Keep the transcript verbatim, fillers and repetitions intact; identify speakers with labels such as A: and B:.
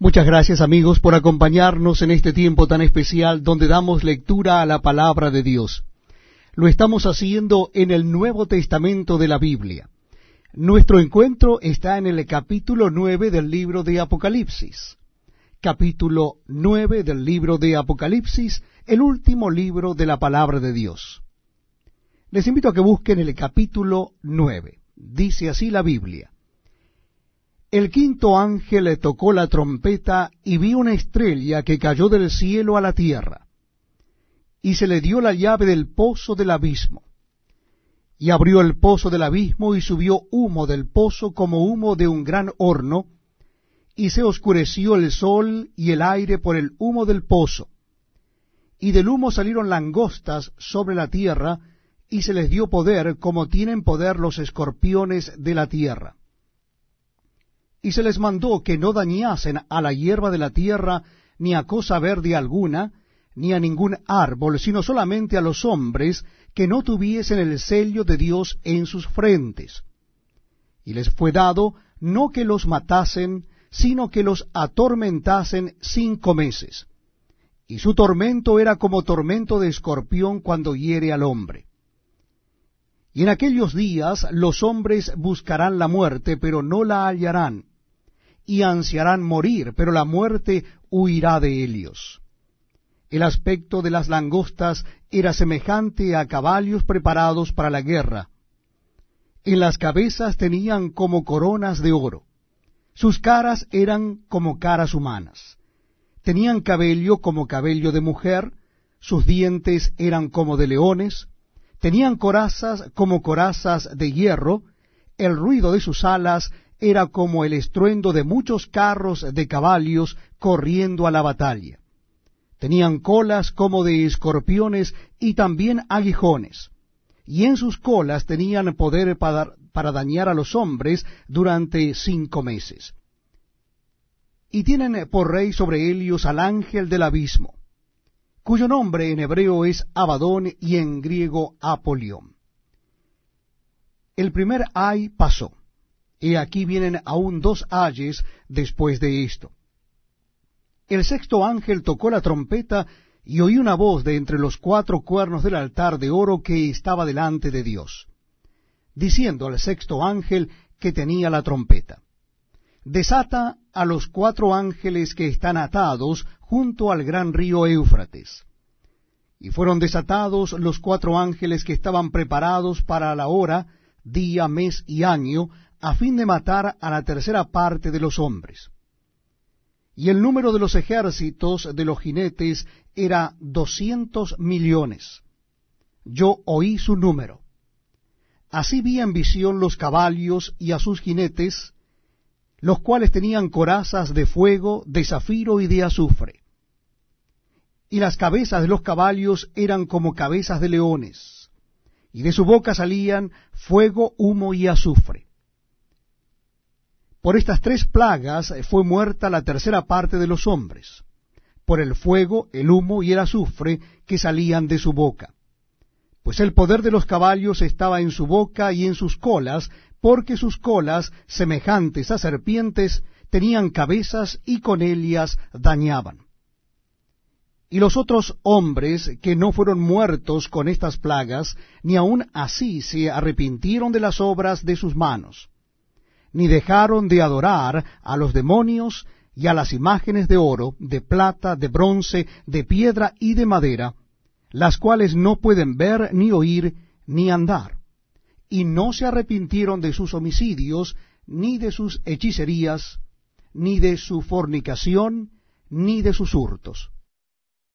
A: Muchas gracias, amigos, por acompañarnos en este tiempo tan especial donde damos lectura a la palabra de Dios. Lo estamos haciendo en el Nuevo Testamento de la Biblia. Nuestro encuentro está en el capítulo nueve del libro de Apocalipsis. Capítulo nueve del libro de Apocalipsis, el último libro de la palabra de Dios. Les invito a que busquen el capítulo nueve. Dice así la Biblia. El quinto ángel tocó la trompeta y vi una estrella que cayó del cielo a la tierra, y se le dio la llave del pozo del abismo. Y abrió el pozo del abismo y subió humo del pozo como humo de un gran horno, y se oscureció el sol y el aire por el humo del pozo. Y del humo salieron langostas sobre la tierra, y se les dio poder como tienen poder los escorpiones de la tierra. Y se les mandó que no dañasen a la hierba de la tierra, ni a cosa verde alguna, ni a ningún árbol, sino solamente a los hombres que no tuviesen el sello de Dios en sus frentes. Y les fue dado no que los matasen, sino que los atormentasen cinco meses. Y su tormento era como tormento de escorpión cuando hiere al hombre. Y en aquellos días los hombres buscarán la muerte, pero no la hallarán, y ansiarán morir, pero la muerte huirá de ellos. El aspecto de las langostas era semejante a caballos preparados para la guerra. En las cabezas tenían como coronas de oro. Sus caras eran como caras humanas. Tenían cabello como cabello de mujer, sus dientes eran como de leones, tenían corazas como corazas de hierro, el ruido de sus alas era como el estruendo de muchos carros de caballos corriendo a la batalla. Tenían colas como de escorpiones y también aguijones, y en sus colas tenían poder para, para dañar a los hombres durante cinco meses. Y tienen por rey sobre ellos al ángel del abismo, cuyo nombre en hebreo es Abadón y en griego Apolión. El primer ay pasó. He aquí vienen aún dos ayes después de esto. El sexto ángel tocó la trompeta y oí una voz de entre los cuatro cuernos del altar de oro que estaba delante de Dios, diciendo al sexto ángel que tenía la trompeta: desata a los cuatro ángeles que están atados junto al gran río Éufrates. Y fueron desatados los cuatro ángeles que estaban preparados para la hora, día, mes y año, a fin de matar a la tercera parte de los hombres. Y el número de los ejércitos de los jinetes era doscientos millones. Yo oí su número. Así vi en visión los caballos y a sus jinetes, los cuales tenían corazas de fuego, de zafiro y de azufre. Y las cabezas de los caballos eran como cabezas de leones, y de su boca salían fuego, humo y azufre. Por estas tres plagas fue muerta la tercera parte de los hombres, por el fuego, el humo y el azufre que salían de su boca. Pues el poder de los caballos estaba en su boca y en sus colas, porque sus colas, semejantes a serpientes, tenían cabezas y con ellas dañaban. Y los otros hombres que no fueron muertos con estas plagas, ni aun así se arrepintieron de las obras de sus manos, ni dejaron de adorar a los demonios y a las imágenes de oro, de plata, de bronce, de piedra y de madera, las cuales no pueden ver, ni oír, ni andar. Y no se arrepintieron de sus homicidios, ni de sus hechicerías, ni de su fornicación, ni de sus hurtos.